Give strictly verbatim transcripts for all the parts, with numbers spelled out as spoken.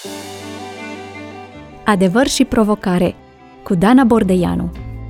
Adevăr și provocare cu Dana Bordeianu.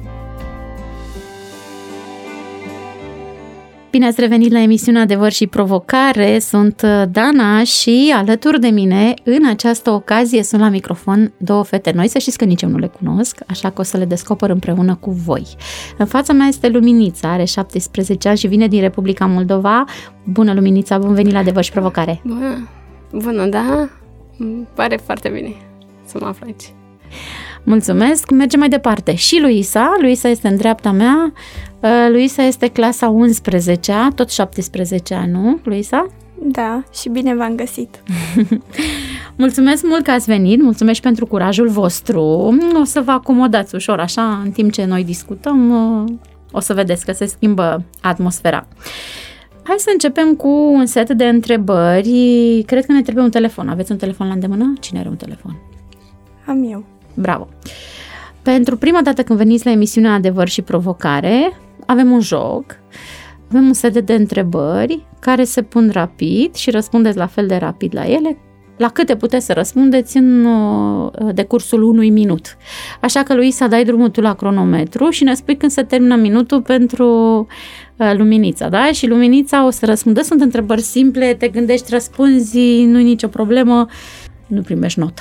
Bine ați revenit la emisiunea Adevăr și provocare. Sunt Dana și alături de mine în această ocazie sunt la microfon două fete noi. Să știți că nici eu nu le cunosc, așa că o să le descoper împreună cu voi. În fața mea este Luminița, are șaptesprezece ani și vine din Republica Moldova. Bună, Luminița, bun venit la Adevăr și provocare. Bună, bună, da, îmi pare foarte bine să mă aflu aici. Mulțumesc, mergem mai departe. Și Luisa, Luisa este în dreapta mea. Luisa este clasa unsprezecea, tot șaptesprezece ani, nu, Luisa? Da, și bine v-am găsit. Mulțumesc mult că ați venit, mulțumesc pentru curajul vostru. O să vă acomodați ușor, așa, în timp ce noi discutăm, o să vedeți că se schimbă atmosfera. Hai să începem cu un set de întrebări. Cred că ne trebuie un telefon. Aveți un telefon la îndemână? Cine are un telefon? Am eu. Bravo! Pentru prima dată când veniți la emisiunea Adevăr și provocare, avem un joc, avem un set de întrebări care se pun rapid și răspundeți la fel de rapid la ele, la câte puteți să răspundeți în decursul unui minut. Așa că, Luisa, dai drumul tu la cronometru și ne spui când se termină minutul pentru Luminița, da? Și Luminița o să răspundă. Sunt întrebări simple, te gândești, răspunzi, nu-i nicio problemă, nu primești notă.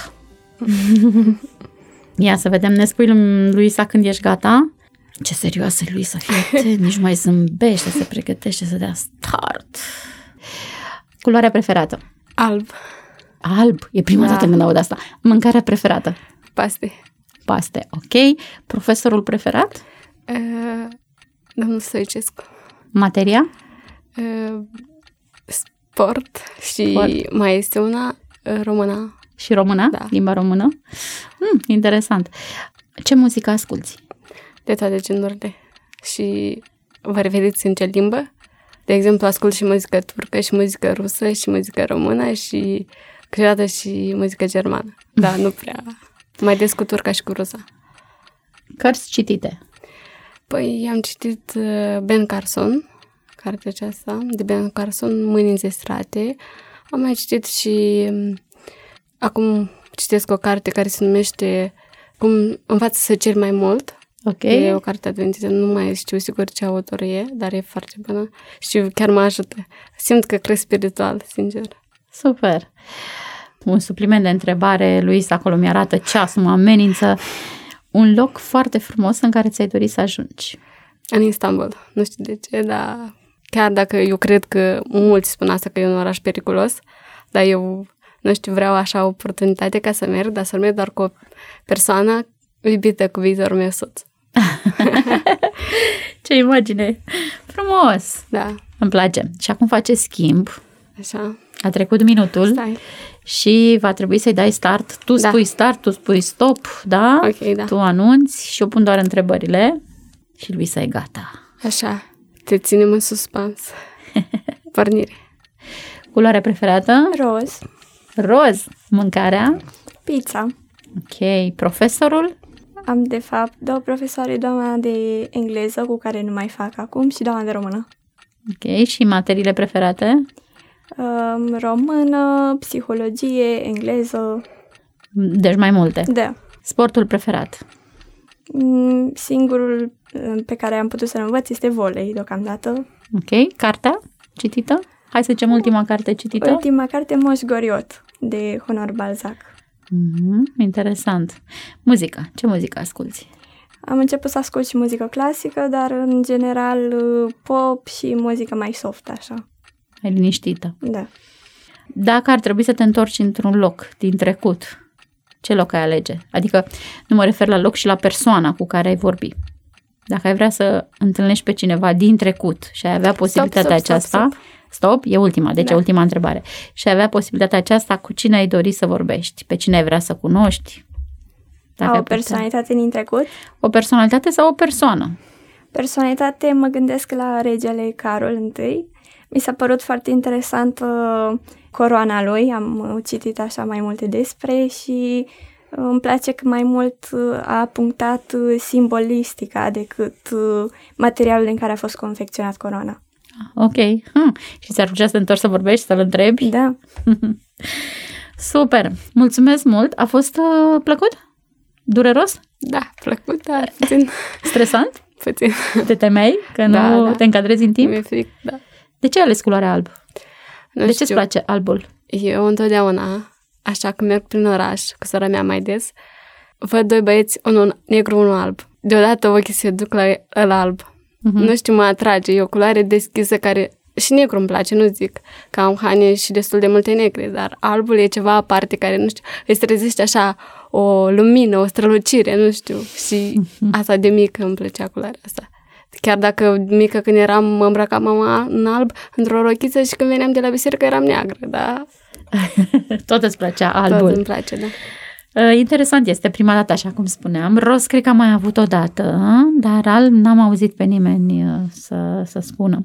Ia să vedem, ne spui, Luisa, când ești gata? Ce serioasă e Luisa, fie nici mai zâmbește, se pregătește să dea start. Culoarea preferată? Alb. Alb? E prima da. dată când aud asta. Mâncarea preferată? Paste. Paste, ok. Profesorul preferat? Uh, domnul Stoicescu. Materia? Uh, sport și sport. Mai este una, uh, română. Și română? Da. Limba română? Hmm, interesant. Ce muzică asculți? De toate genurile. Și vă revedeți în ce limbă? De exemplu, ascult și muzică turcă, și muzică rusă, și muzică română, și câteodată și muzică germană. Da, nu prea. Mai des cu turca și cu rusa. Cărți citite? Păi, am citit Ben Carson, cartea aceasta, de Ben Carson, Mâini înzestrate. Am mai citit și... Acum citesc o carte care se numește Cum învață să ceri mai mult. Ok. E o carte adventită, nu mai știu sigur ce autor e, dar e foarte bună și chiar mă ajută. Simt că cresc spiritual, sincer. Super. Un supliment de întrebare, Luisa, acolo mi-arată ceasul, mă amenință. Un loc foarte frumos în care ți-ai dorit să ajungi? În Istanbul. Nu știu de ce, dar chiar dacă eu cred că mulți spun asta, că e un oraș periculos, dar eu... Nu știu, vreau așa o oportunitate ca să merg, dar să merg doar cu o persoană iubită, cu viitorul meu soț. Ce imagine! Frumos! Da. Îmi place. Și acum face schimb. Așa. A trecut minutul. Stai. Și va trebui să-i dai start. Tu da. spui start, tu spui stop, da? Ok, da. Tu anunți și eu pun doar întrebările. Și Luisa e gata. Așa. Te ținem în suspans. Pornire. Culoarea preferată? Roz. Roz. Mâncarea? Pizza. Ok. Profesorul? Am, de fapt, două profesoare, doamna de engleză, cu care nu mai fac acum, și doamna de română. Ok. Și materiile preferate? Um, română, psihologie, engleză. Deci mai multe. Da. Sportul preferat? Singurul pe care am putut să-l învăț este volei, deocamdată. Ok. Cartea citită? Hai să zicem ultima carte citită. Ultima carte, Moș Goriot, de Honor Balzac. Mm-hmm, interesant. Muzica. Ce muzică asculți? Am început să ascult și muzică clasică, dar în general pop și muzică mai soft, așa. Mai liniștită. Da. Dacă ar trebui să te întorci într-un loc din trecut, ce loc ai alege? Adică nu mă refer la loc și la persoana cu care ai vorbi. Dacă ai vrea să întâlnești pe cineva din trecut și ai avea posibilitatea stop, stop, aceasta... Stop, stop. Stop, e ultima, deci da. E ultima întrebare. Și ai avea posibilitatea aceasta, cu cine ai dori să vorbești? Pe cine ai vrea să cunoști? Dacă o personalitate din trecut? O personalitate sau o persoană? Personalitate, mă gândesc la regele Carol I. Mi s-a părut foarte interesant uh, coroana lui, am citit așa mai multe despre și uh, îmi place că mai mult uh, a punctat uh, simbolistica decât uh, materialul din care a fost confecționat coroana. Ok. Hmm. Și ți-ar plăcea să te întorci să vorbești, să-l întrebi? Da. Super! Mulțumesc mult! A fost uh, plăcut? Dureros? Da, plăcut, dar puțin. Stresant? Puțin. Te temeai că Da, nu da. te încadrezi în timp? Mi-e fric, da. De ce ai ales culoarea alb? Nu De știu. ce îți place albul? Eu întotdeauna, așa că merg prin oraș cu sora mea mai des, văd doi băieți, unul negru, unul alb. Deodată ochii se duc la ăla alb. Uh-huh. Nu știu, mă atrage. E o culoare deschisă care... Și negru îmi place, nu zic că am haine și destul de multe negre, dar albul e ceva aparte care, nu știu, îți trezește așa o lumină, o strălucire, nu știu. Și asta de mică îmi plăcea culoarea asta. Chiar dacă mică când eram, mă îmbrăca mama în alb, într-o rochiță și când veneam de la biserică eram neagră, da? Tot îți plăcea albul. Tot îmi place, da. Uh, interesant este, prima dată, așa cum spuneam. Roz cred că am mai avut o dată, dar alb n-am auzit pe nimeni uh, să, să spună.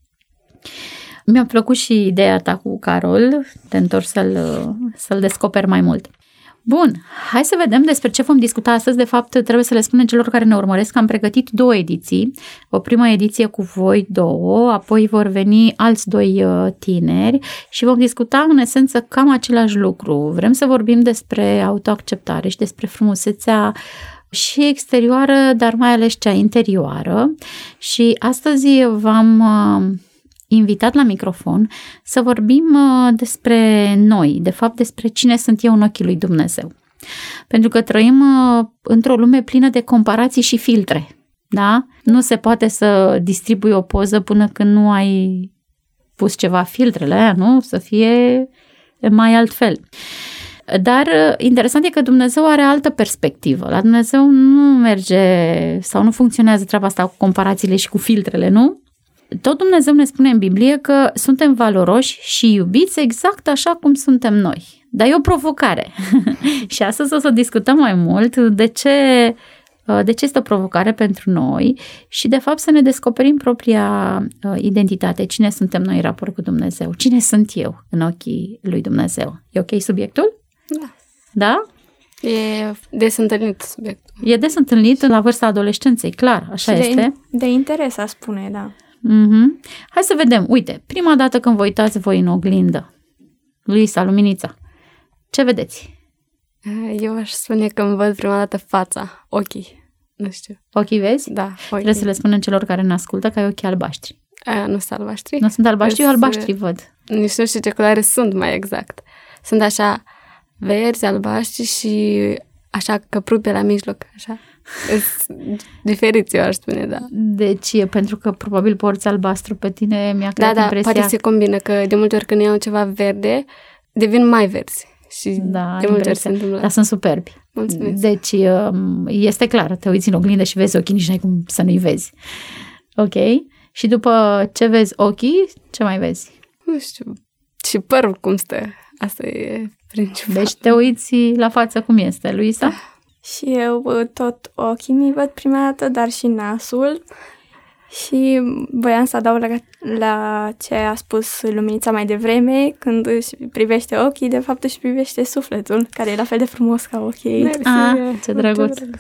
Mi-a plăcut și ideea ta cu Carol, te întorci să-l, să-l descoperi mai mult. Bun, hai să vedem despre ce vom discuta astăzi. De fapt, trebuie să le spunem celor care ne urmăresc că am pregătit două ediții. O primă ediție cu voi două, apoi vor veni alți doi tineri și vom discuta în esență cam același lucru. Vrem să vorbim despre autoacceptare și despre frumusețea și exterioară, dar mai ales cea interioară. Și astăzi v-am invitat la microfon să vorbim despre noi, de fapt despre cine sunt eu în ochii lui Dumnezeu. Pentru că trăim într-o lume plină de comparații și filtre, da? Nu se poate să distribui o poză până când nu ai pus ceva filtrele aia, nu? Să fie mai altfel. Dar interesant e că Dumnezeu are altă perspectivă. La Dumnezeu nu merge sau nu funcționează treaba asta cu comparațiile și cu filtrele, nu? Tot Dumnezeu ne spune în Biblie că suntem valoroși și iubiți exact așa cum suntem noi. Dar e o provocare. Și astăzi o să discutăm mai mult de ce, de ce este o provocare pentru noi și de fapt să ne descoperim propria identitate. Cine suntem noi în raport cu Dumnezeu? Cine sunt eu în ochii lui Dumnezeu? E ok subiectul? Da. Da? E des întâlnit subiectul. E des întâlnit la vârsta adolescenței, clar, așa și este. De, de interes, a spune, da. Mm-hmm. Hai să vedem. Uite, prima dată când vă uitați voi în oglindă, Luisa, luminița, ce vedeți? Eu aș spune că îmi văd prima dată fața, ochii. Nu știu. Ochii vezi? Da, ochii. Trebuie să le spunem celor care ne ascultă că ai ochii albaștri. Aia nu sunt albaștri. Nu sunt albaștri, eu Îs- albaștri văd. Nici nu știu ce culoare sunt mai exact. Sunt așa verzi, albaștri și așa căprupi pe la mijloc, așa. Sunt diferiți, eu aș spune, da. Deci e pentru că probabil porți albastru pe tine, mi-a Da, creat da, impresia. poate se combină, că de multe ori când iau ceva verde, devin mai verzi. Și Da, de multe ori se impresia. întâmplă. Dar sunt superbi. Mulțumesc. Deci este clar, te uiți în oglindă și vezi ochii, nici n-ai cum să nu-i vezi. Ok? Și după ce vezi ochii, ce mai vezi? Nu știu. Și părul cum stă. Asta e principal. Deci te uiți la față cum este, Luisa? Și eu tot ochii mi văd prima dată, dar și nasul. Și voiam să adaug la, la ce a spus Luminița mai devreme, când își privește ochii, de fapt își privește sufletul, care e la fel de frumos ca ochii. Mersi, Ah, e ce drăguț. drăguț.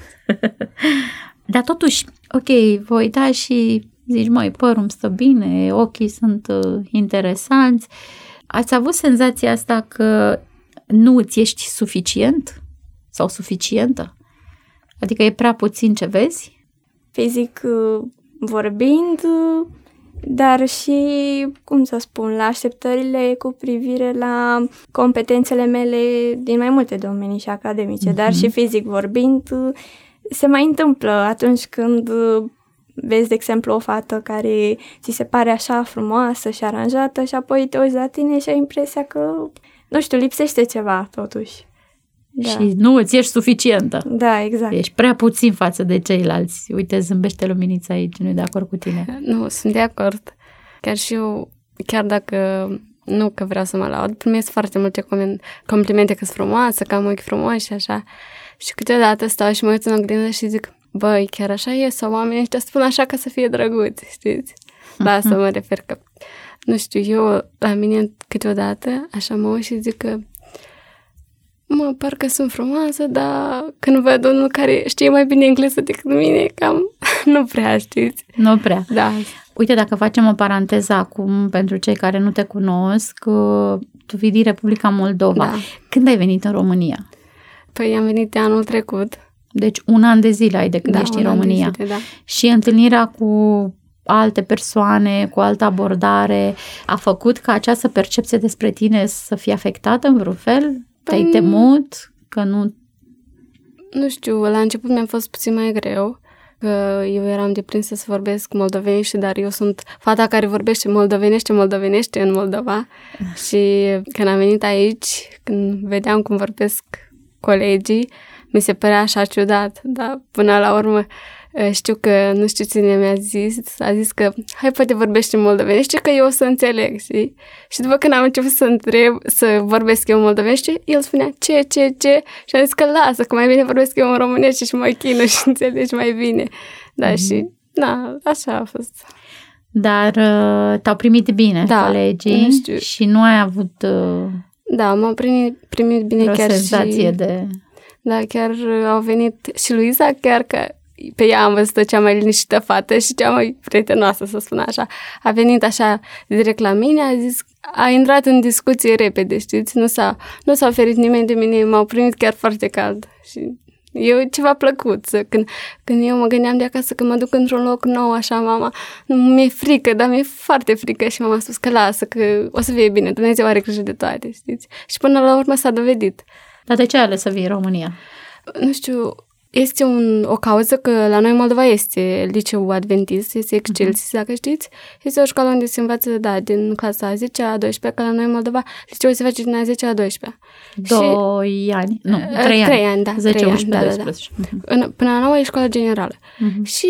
Dar totuși, ok, vă uitați și zici, măi, părul îmi stă bine, ochii sunt uh, interesanți. Ați avut senzația asta că nu îți ești suficient sau suficientă? Adică e prea puțin ce vezi? Fizic vorbind, dar și, cum să spun, la așteptările cu privire la competențele mele din mai multe domenii și academice, mm-hmm. dar și fizic vorbind, se mai întâmplă atunci când vezi, de exemplu, o fată care ți se pare așa frumoasă și aranjată și apoi te uiți la tine și ai impresia că, nu știu, lipsește ceva totuși. Da. Și nu îți ești suficientă. Da, exact. Ești prea puțin față de ceilalți. Uite, zâmbește Luminița aici, nu-i de acord cu tine. Nu, sunt de acord. Chiar și eu, chiar dacă nu că vreau să mă laud, primesc foarte multe complimente că sunt frumoasă, că am ochi frumoși și așa. Și câteodată stau și mă uit în oglindă și zic, băi, chiar așa e? Sau oamenii ăștia spun așa ca să fie drăguți, știți? La asta mă refer că, nu știu, eu la mine câteodată așa mă uit și zic că mă, parcă sunt frumoasă, dar când văd unul care știe mai bine engleză decât mine, cam nu prea, știți? Nu prea. Da. Uite, dacă facem o paranteză acum pentru cei care nu te cunosc, tu vii din Republica Moldova. Da. Când ai venit în România? Păi am venit de anul trecut. Deci un an de zile ai de când Da, ești un în an de România. zile, da. Și întâlnirea cu alte persoane, cu altă abordare, a făcut ca această percepție despre tine să fie afectată în vreun fel? Te-ai Păi, temut că nu... Nu știu, la început mi-a fost puțin mai greu, că eu eram deprinsă să vorbesc moldovenește, dar eu sunt fata care vorbește moldovenește, moldovenește în Moldova. Și când am venit aici, când vedeam cum vorbesc colegii, mi se părea așa ciudat, dar până la urmă știu că, nu știu cine mi-a zis, a zis că hai, poate vorbește moldovenește, că eu o să înțeleg, știi? Și după când am început să întreb, să vorbesc eu moldovenește, el spunea ce, ce, ce, și am zis că lasă, că mai bine vorbesc eu în românește și mă chinui și înțelegi mai bine. Da, mm-hmm. și, da, așa a fost. Dar uh, te-au primit bine da, colegii nu și nu ai avut uh, da, m-au primit, primit bine o chiar senzație și... de... Da, chiar au venit și Luiza, chiar că pe ea am văzut cea mai liniștită fată și cea mai prietenoasă, să spun așa. A venit așa direct la mine, a zis, a intrat în discuție repede, știți? Nu s-a, nu s-a oferit nimeni de mine, m-au primit chiar foarte cald. Și eu ceva plăcut. Să, când, când eu mă gândeam de acasă că mă duc într-un loc nou, așa, mama, mi-e frică, dar mi-e foarte frică și mama a spus că lasă, că o să fie bine, Dumnezeu are grijă de toate, știți? Și până la urmă s-a dovedit. Dar de ce ai ales să vii în România? Nu știu... Este un, o cauză că la noi în Moldova este liceul Adventist, este Excelsis, uh-huh. dacă știți. Este o școală unde se învață, da, din clasa a zecea, a douăsprezecea, că la noi în Moldova liceul se face din a zecea, a douăsprezecea. Doi și, ani, nu, trei ani. Trei ani, da. zece, unsprezece, da, doisprezece. Da, da. Uh-huh. Până la nouă e școala generală. Uh-huh. Și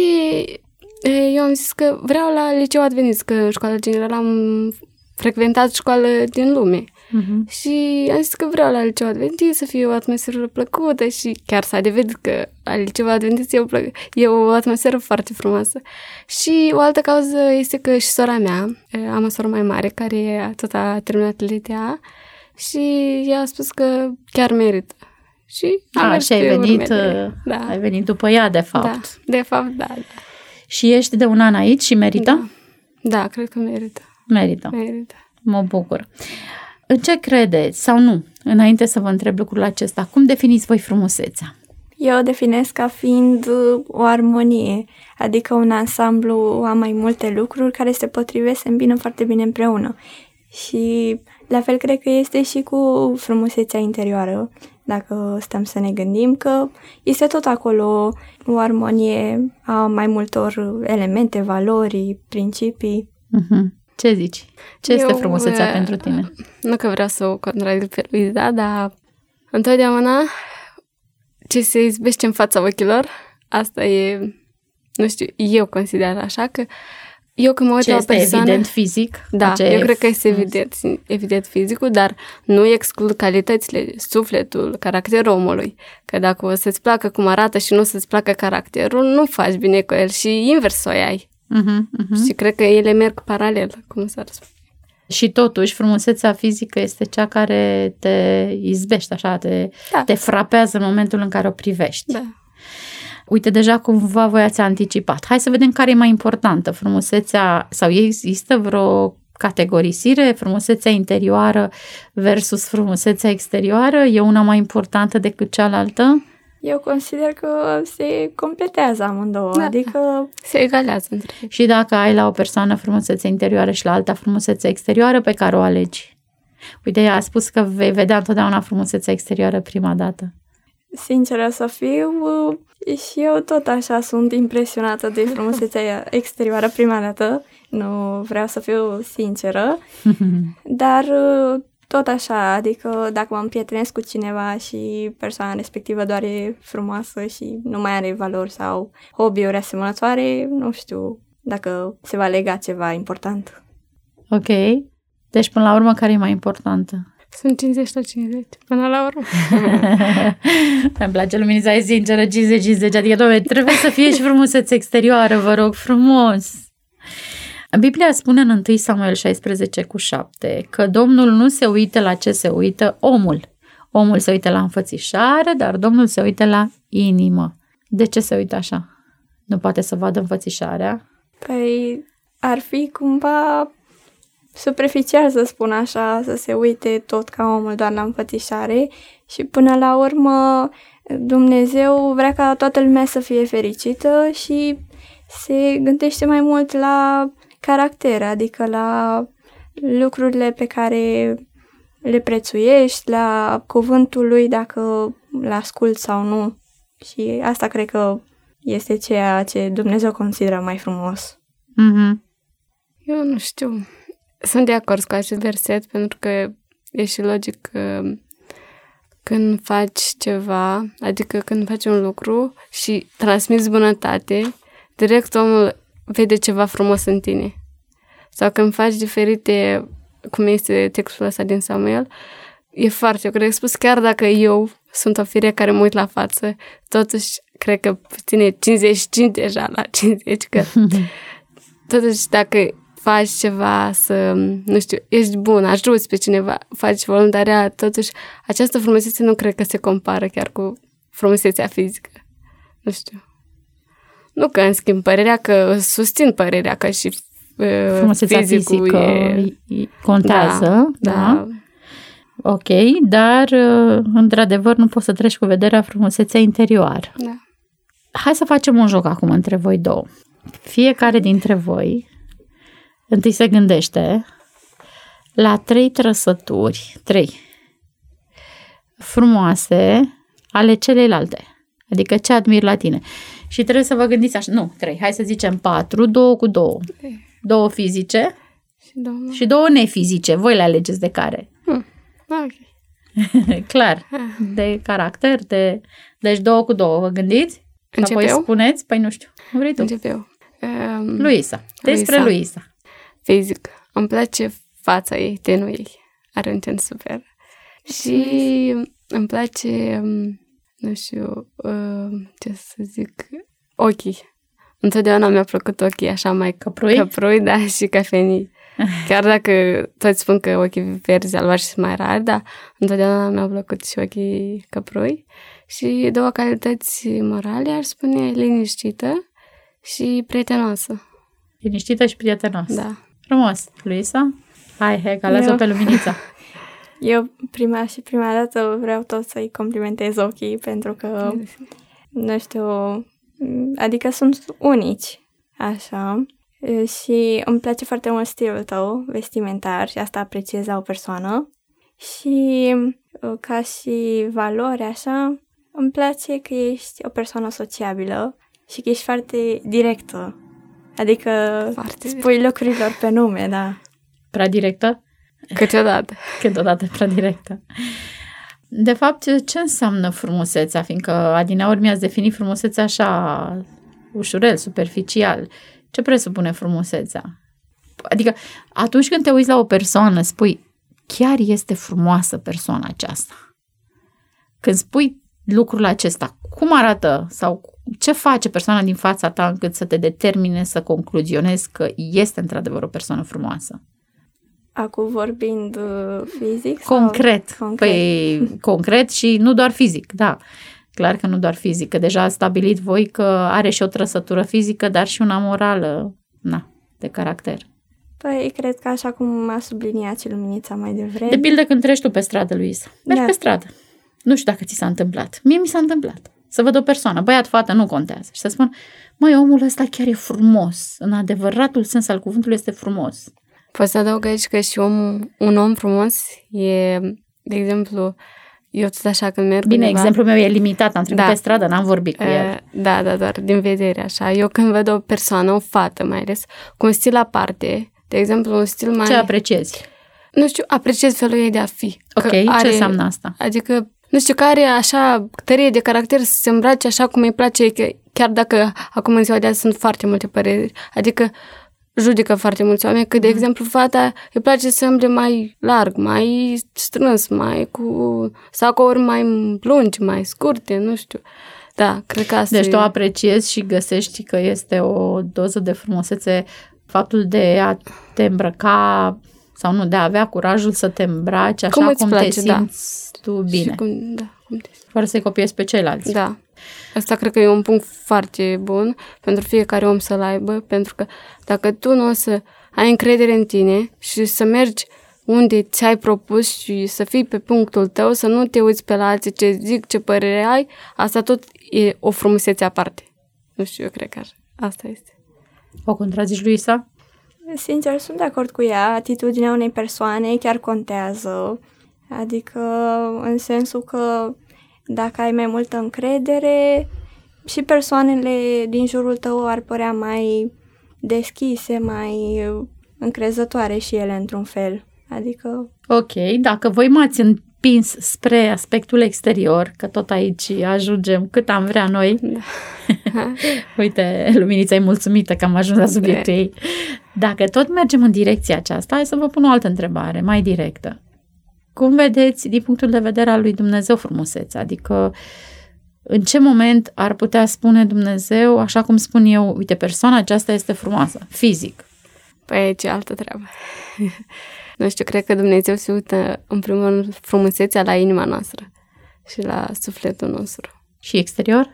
eu am zis că vreau la liceul Adventist, că școala generală am frecventat școală din lume. Uh-huh. Și am zis că vreau la liceu Adventist să fie o atmosferă plăcută și chiar s-a dovedit că la liceu Adventist e o, plă- e o atmosferă foarte frumoasă. Și o altă cauză este că și sora mea, am o soră mai mare care tot a terminat L T A și ea a spus că chiar merită. Și am a, și ai venit, da. ai venit după ea, de fapt. Da, de fapt, da. da. Și ești de un an aici și merită? Da, da, cred că merită. Merită. Merită. Mă bucur. În ce credeți sau nu, înainte să vă întreb lucrul acesta, cum definiți voi frumusețea? Eu o definesc ca fiind o armonie, adică un ansamblu a mai multe lucruri care se potrivesc, se îmbină foarte bine împreună. Și la fel cred că este și cu frumusețea interioară, dacă stăm să ne gândim că este tot acolo o armonie a mai multor elemente, valori, principii. Uh-huh. Ce zici? Ce este Eu, frumusețea uh, pentru tine? Nu că vreau să o contradic pe Luiza, dar întotdeauna ce se izbește în fața ochilor, asta e, nu știu, eu consider așa, că eu când mă uit ce la o este persoană... evident fizic? Da, ce eu cred că este frumos. evident, evident fizicul, dar nu exclud calitățile, sufletul, caracterul omului. Că dacă o să-ți placă cum arată și nu o să-ți placă caracterul, nu faci bine cu el și invers o ai. Uh-huh, uh-huh. Și cred că ele merg paralel, cum s-ar spune. Și totuși, frumusețea fizică este cea care te izbește, așa, te, da. te frapează în momentul în care o privești. Da. Uite, deja cumva voi ați anticipat. Hai să vedem care e mai importantă, frumusețea, sau există vreo categorisire, frumusețea interioară versus frumusețea exterioară? E una mai importantă decât cealaltă? Eu consider că se completează amândouă, da. adică se egalează între ei. Și dacă ai la o persoană frumusețe interioară și la alta frumusețe exterioară, pe care o alegi? Uite, ea a spus că vei vedea întotdeauna frumusețea exterioară prima dată. Sinceră să fiu, și eu tot așa sunt impresionată de frumusețea exterioară prima dată. Nu vreau să fiu sinceră, dar tot așa, adică dacă mă împrietenesc cu cineva și persoana respectivă doar e frumoasă și nu mai are valori sau hobby-uri asemănătoare, nu știu dacă se va lega ceva important. Ok. Deci, până la urmă, care e mai importantă? Sunt cincizeci la cincizeci, până la urmă. Îmi place luminița, e sinceră, cincizeci cincizeci, adică, doamne, trebuie să fie și frumusețe exterioară, vă rog, frumos. Biblia spune în întâi Samuel șaisprezece cu șapte că Domnul nu se uită la ce se uită omul. Omul se uită la înfățișare, dar Domnul se uită la inimă. De ce se uită așa? Nu poate să vadă înfățișarea? Păi ar fi cumva superficial, să spun așa, să se uite tot ca omul doar la înfățișare și până la urmă Dumnezeu vrea ca toată lumea să fie fericită și se gândește mai mult la caracter, adică la lucrurile pe care le prețuiești, la cuvântul lui dacă l-asculți sau nu. Și asta cred că este ceea ce Dumnezeu consideră mai frumos. Mm-hmm. Eu nu știu. Sunt de acord cu acest verset pentru că e și logic că când faci ceva, adică când faci un lucru și transmiți bunătate, direct omul vede ceva frumos în tine. Sau când faci diferite, cum este textul ăsta din Samuel, e foarte corect spus, chiar dacă eu sunt o fire care mă uit la față, totuși cred că ține cincizeci și cinci deja la cincizeci, că totuși dacă faci ceva să, nu știu, ești bun, ajuți pe cineva, faci voluntariat, totuși această frumusețe nu cred că se compară chiar cu frumusețea fizică. Nu știu. Nu că în schimb părerea că susțin părerea că și uh, frumusețea fizică e... contează, da, da. da. Ok, dar într-adevăr nu poți să treci cu vederea frumusețea interioară. Da. Hai să facem un joc acum între voi două. Fiecare dintre voi întâi se gândește la trei trăsături, trei, frumoase ale celeilalte. Adică ce admiri la tine. Și trebuie să vă gândiți așa, nu, trei, hai să zicem patru, două cu două. Două fizice și două, și două nefizice. Voi le alegeți de care? Hmm. Ok. Clar, de caracter, de... Deci două cu două, vă gândiți? Încep apoi eu? spuneți, păi nu știu, vrei tu? Încep eu. Um, Luisa, despre Luisa. Luisa. Fizic. Îmi place fața ei, tenul ei. Are un ten super. Și îmi place, nu știu, ce să zic, ochii. Întotdeauna mi-a plăcut ochii așa mai căprui, căprui da, și cafenii. Chiar dacă toți spun că ochii verzi albaștri sunt mai rari, dar întotdeauna mi-au plăcut și ochii căprui. Și două calități morale, aș spune liniștită și prietenoasă. Liniștită și prietenoasă. Da. Frumos. Luisa? Hai, hai, că ales-o pe Luminița. Eu prima și prima dată vreau tot să-i complimentez ochii pentru că, nu știu, adică sunt unici, așa. Și îmi place foarte mult stilul tău vestimentar și asta apreciez la o persoană. Și ca și valori, așa, îmi place că ești o persoană sociabilă și că ești foarte directă. Adică foarte spui direct. Lucrurilor pe nume, da. Prea directă? Câteodată. Câteodată prea directă. De fapt, ce înseamnă frumusețea? Fiindcă adineauri mi-ați definit frumusețea așa ușurel, superficial. Ce presupune frumusețea? Adică atunci când te uiți la o persoană, spui, chiar este frumoasă persoana aceasta. Când spui lucrul acesta, cum arată sau ce face persoana din fața ta încât să te determine să concluzionezi că este într-adevăr o persoană frumoasă? Acum vorbind fizic? Concret. Sau? Concret. Păi, concret și nu doar fizic, da. Clar că nu doar fizic, că deja ați stabilit voi că are și o trăsătură fizică, dar și una morală, na, de caracter. Păi, cred că așa cum a subliniat și Luminița mai devreme. De pildă când treci tu pe stradă, Luisa. Mergi da. pe stradă. Nu știu dacă ți s-a întâmplat. Mie mi s-a întâmplat. Să văd o persoană, băiat, fată, nu contează. Și să spun, măi, omul ăsta chiar e frumos. În adevăratul sens al cuvântului este frumos. Poți să adaug aici că și om, un om frumos e, de exemplu, eu tot așa când merg Bine, undeva, exemplul meu e limitat, am trecut da. pe stradă, n-am vorbit cu el. Da, da, doar din vedere, așa. Eu când văd o persoană, o fată mai ales, cu un stil aparte, de exemplu, un stil mai... Ce apreciezi? Nu știu, apreciez felul ei de a fi. Ok, are, ce înseamnă asta? Adică, nu știu, că are așa tărie de caracter să se îmbrace așa cum îi place, că chiar dacă acum în ziua de azi sunt foarte multe păreri, adică judecă foarte mulți oameni, că, de mm. exemplu, fata îi place să îmble mai larg, mai strâns, mai cu sacouri mai lungi, mai scurte, nu știu. Da, cred că asta Deci e... tu apreciezi și găsești că este o doză de frumusețe faptul de a te îmbrăca sau nu, de a avea curajul să te îmbraci așa cum, cum place, te simți da. tu bine. Cum, da, Fără să-i copiezi pe ceilalți. Da. Asta cred că e un punct foarte bun pentru fiecare om să-l aibă, pentru că dacă tu nu o să ai încredere în tine și să mergi unde ți-ai propus și să fii pe punctul tău, să nu te uiți pe la alții ce zic, ce părere ai, asta tot e o frumusețe aparte. Nu știu, eu cred că asta este. O contrazici, Luisa? Sincer, sunt de acord cu ea. Atitudinea unei persoane chiar contează. Adică, în sensul că dacă ai mai multă încredere, și persoanele din jurul tău ar părea mai deschise, mai încrezătoare și ele într-un fel. Adică... Ok, dacă voi m-ați împins spre aspectul exterior, că tot aici ajungem cât am vrea noi. Da. Uite, Luminița e mulțumită că am ajuns la subiectul ei. Dacă tot mergem în direcția aceasta, hai să vă pun o altă întrebare, mai directă. Cum vedeți, din punctul de vedere al lui Dumnezeu, frumusețea? Adică, în ce moment ar putea spune Dumnezeu, așa cum spun eu, uite, persoana aceasta este frumoasă, fizic? Păi aici e altă treabă. Nu știu, cred că Dumnezeu se uită, în primul rând, frumusețea la inima noastră și la sufletul nostru. Și exterior?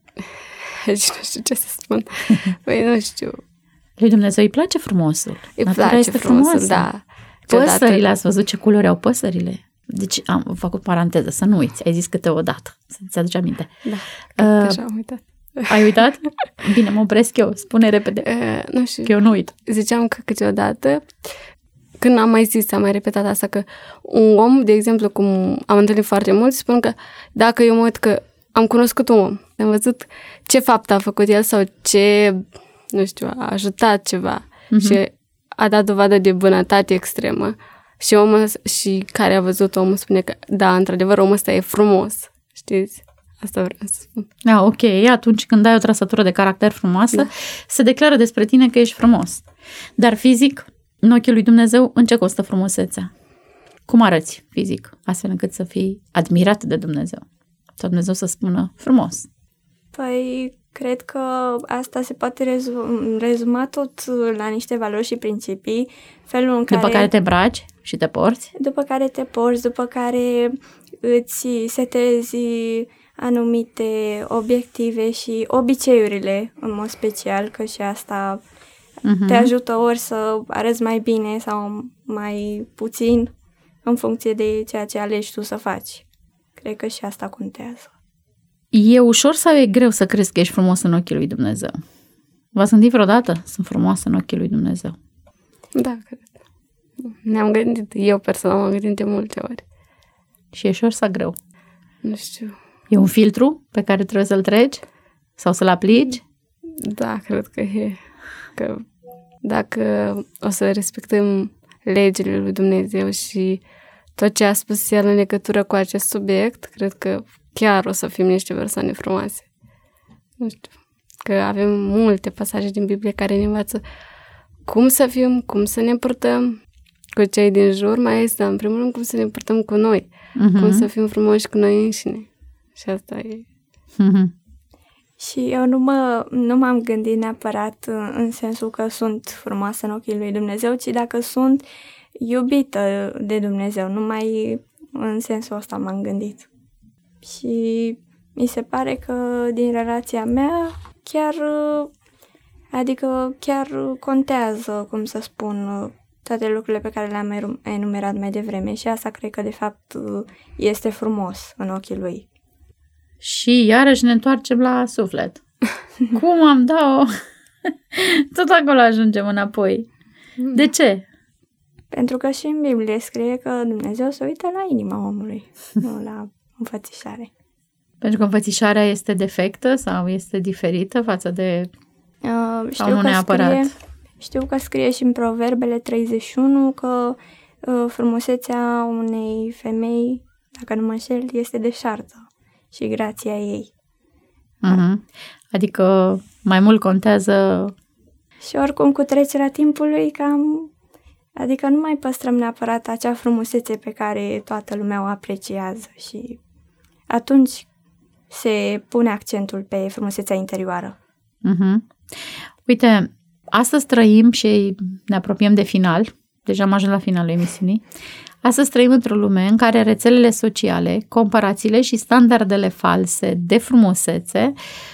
Aici nu știu ce să spun. Păi nu știu. Lui Dumnezeu îi place frumosul. Îi Natura place este frumosul, frumoasă. da. Păsările, ați văzut ce culori au păsările? Deci am făcut paranteză, să nu uiți, ai zis câteodată, să-ți aduci aminte. Da, uh, deja am uitat. Ai uitat? Bine, mă opresc eu, spune repede, uh, nu știu. Că eu nu uit. Ziceam că câteodată, când am mai zis, am mai repetat asta, că un om, de exemplu, cum am întâlnit foarte mult, spun că dacă eu mă uit că am cunoscut un om, am văzut ce fapt a făcut el sau ce, nu știu, a ajutat ceva uh-huh. și a dat dovadă de bunătate extremă și omul și care a văzut omul spune că da, într-adevăr, omul ăsta e frumos, știți? Asta vreau să spun. Da, ok, atunci când ai o trăsătură de caracter frumoasă, da. Se declară despre tine că ești frumos. Dar fizic, în ochii lui Dumnezeu, în ce costă frumusețea? Cum arăți fizic, astfel încât să fii admirat de Dumnezeu? Sau Dumnezeu să spună frumos? Păi, cred că asta se poate rezu- rezuma tot la niște valori și principii, felul în care... După care te îmbraci și te porți? După care te porți, după care îți setezi anumite obiective și obiceiurile, în mod special, că și asta uh-huh. te ajută ori să arăți mai bine sau mai puțin în funcție de ceea ce alegi tu să faci. Cred că și asta contează. E ușor sau e greu să crezi că ești frumos în ochii lui Dumnezeu? V-ați gândit vreodată? Sunt frumoasă în ochii lui Dumnezeu. Da, cred. Ne-am gândit. Eu personal m-am gândit de multe ori. Și e ușor sau greu? Nu știu. E un filtru pe care trebuie să-l treci? Sau să-l aplici? Da, cred că e. Că dacă o să respectăm legile lui Dumnezeu și tot ce a spus el în legătură cu acest subiect, cred că chiar o să fim niște persoane frumoase. Nu știu. Că avem multe pasaje din Biblie care ne învață cum să fim, cum să ne purtăm cu cei din jur, mai este, în primul rând, cum să ne purtăm cu noi. Uh-huh. Cum să fim frumoși cu noi înșine. Și asta e. Uh-huh. Și eu nu, mă, nu m-am gândit neapărat în sensul că sunt frumoasă în ochii lui Dumnezeu, ci dacă sunt iubită de Dumnezeu. Numai în sensul ăsta m-am gândit. Și mi se pare că din relația mea chiar, adică chiar contează, cum să spun, toate lucrurile pe care le-am enumerat mai devreme și asta cred că de fapt este frumos în ochii lui. Și iarăși ne întoarcem la suflet. Cum am dat-o? Tot acolo ajungem înapoi. De ce? Pentru că și în Biblie scrie că Dumnezeu se uită la inima omului, nu la înfățișare. Pentru că înfățișarea este defectă sau este diferită față de... Uh, știu, că scrie, știu că scrie și în Proverbele treizeci și unu că uh, frumusețea unei femei, dacă nu mă înșel, este deșartă și grația ei. Uh-huh. Adică mai mult contează... Și oricum cu trecerea timpului cam... Adică nu mai păstrăm neapărat acea frumusețe pe care toată lumea o apreciază și atunci se pune accentul pe frumusețea interioară. Uh-huh. Uite, astăzi trăim și ne apropiem de final. Deja am ajuns la finalul emisiunii. Astăzi trăim într-o lume în care rețelele sociale, comparațiile și standardele false de frumusețe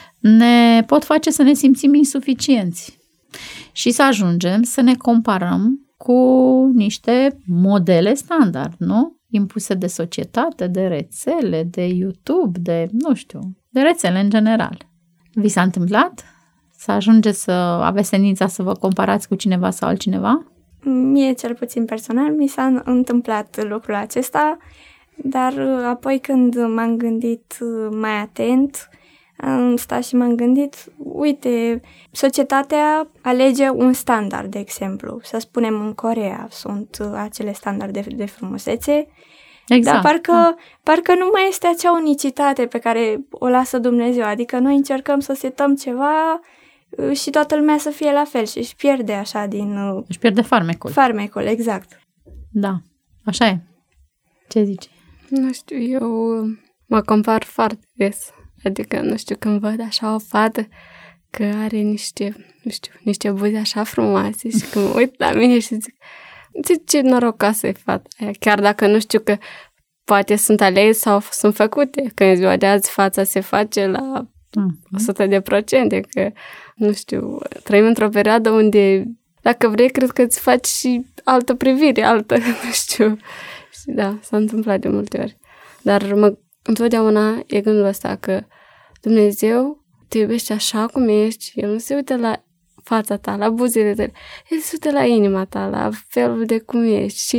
ne pot face să ne simțim insuficienți și să ajungem să ne comparăm cu niște modele standard, nu? Impuse de societate, de rețele, de YouTube, de, nu știu, de rețele în general. Vi s-a întâmplat să ajungeți să aveți tendința să vă comparați cu cineva sau altcineva? Mie, cel puțin personal, mi s-a întâmplat lucrul acesta, dar apoi când m-am gândit mai atent, am stat și m-am gândit, uite, societatea alege un standard, de exemplu. Să spunem, în Coreea sunt acele standarde de, de frumusețe, exact. Dar parcă, da. parcă nu mai este acea unicitate pe care o lasă Dumnezeu. Adică noi încercăm să setăm ceva și toată lumea să fie la fel și își pierde așa din... Își pierde farmecul. Farmecul, exact. Da, așa e. Ce zici? Nu știu, eu mă compar foarte des. Adică, nu știu, când văd așa o fată că are niște, nu știu, niște buze așa frumoase și când mă uit la mine și zic, ce, ce norocoasă e fata aia, chiar dacă nu știu că poate sunt alese sau sunt făcute, că în ziua de azi fața se face la o sută de procente, că, nu știu, trăim într-o perioadă unde, dacă vrei, cred că îți faci și altă privire, altă, nu știu, și da, s-a întâmplat de multe ori, dar mă întotdeauna e gândul ăsta că Dumnezeu te iubește așa cum ești, El nu se uită la fața ta, la buzele tale, El se uită la inima ta, la felul de cum ești și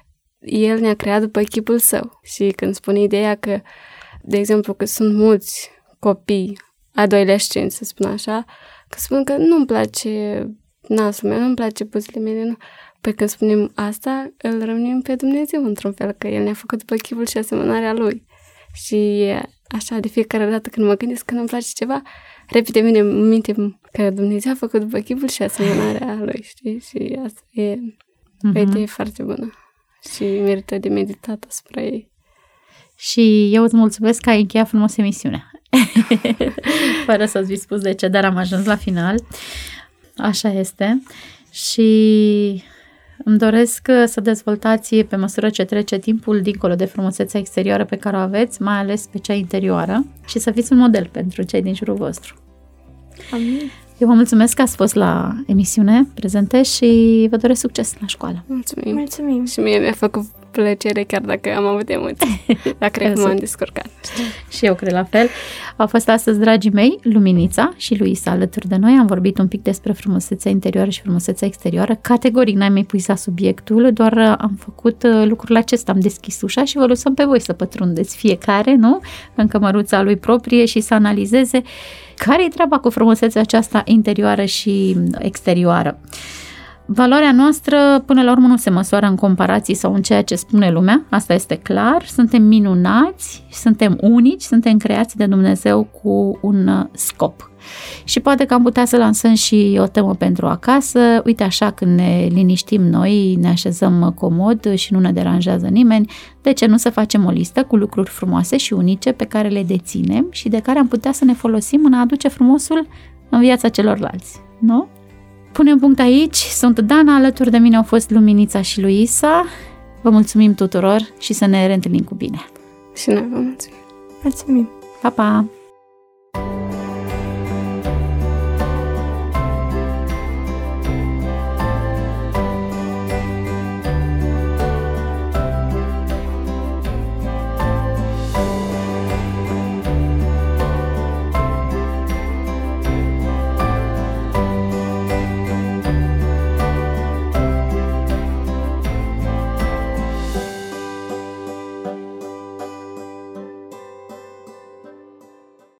El ne-a creat după chipul Său. Și când spune ideea că, de exemplu, că sunt mulți copii, adolescenți, să spun așa, că spun că nu-mi place nasul meu, nu-mi place buzele mele, nu. Păi când spunem asta, îl rămânim pe Dumnezeu într-un fel, că El ne-a făcut după chipul și asemănarea Lui. Și așa, de fiecare dată când mă gândesc că nu-mi place ceva, repede vine în minte că Dumnezeu a făcut după chipul și asemănarea Lui, știi? Și asta e uh-huh. o idee foarte bună și merită de meditat asupra ei. Și eu îți mulțumesc că ai încheiat frumos emisiunea. Fără să-ți fi spus de ce, dar am ajuns la final. Așa este. Și îmi doresc să dezvoltați pe măsură ce trece timpul dincolo de frumusețea exterioară pe care o aveți, mai ales pe cea interioară, și să fiți un model pentru cei din jurul vostru. Amin. Eu vă mulțumesc că ați fost la emisiune prezente și vă doresc succes la școală. Mulțumim. Mulțumim. Și mie mi-a făcut plăcere, chiar dacă am avut emoții. Dar cred că m-am descurcat. Și eu cred la fel. Au fost astăzi, dragii mei, Luminița și Luisa alături de noi. Am vorbit un pic despre frumusețea interioară și frumusețea exterioară. Categoric n-am epuizat subiectul, doar am făcut lucrul acesta, am deschis ușa și vă lăsăm pe voi să pătrundeți fiecare, nu? În cămăruța lui proprie și să analizeze care e treaba cu frumusețea aceasta interioară și exterioară. Valoarea noastră, până la urmă, nu se măsoară în comparații sau în ceea ce spune lumea, asta este clar, suntem minunați, suntem unici, suntem creați de Dumnezeu cu un scop. Și poate că am putea să lansăm și o temă pentru acasă, uite așa, când ne liniștim noi, ne așezăm comod și nu ne deranjează nimeni, de ce nu să facem o listă cu lucruri frumoase și unice pe care le deținem și de care am putea să ne folosim în a aduce frumosul în viața celorlalți, nu? Punem punct aici, sunt Dana, alături de mine au fost Luminița și Luisa. Vă mulțumim tuturor și să ne reîntâlnim cu bine. Și noi vă mulțumim. Mulțumim. Pa, pa!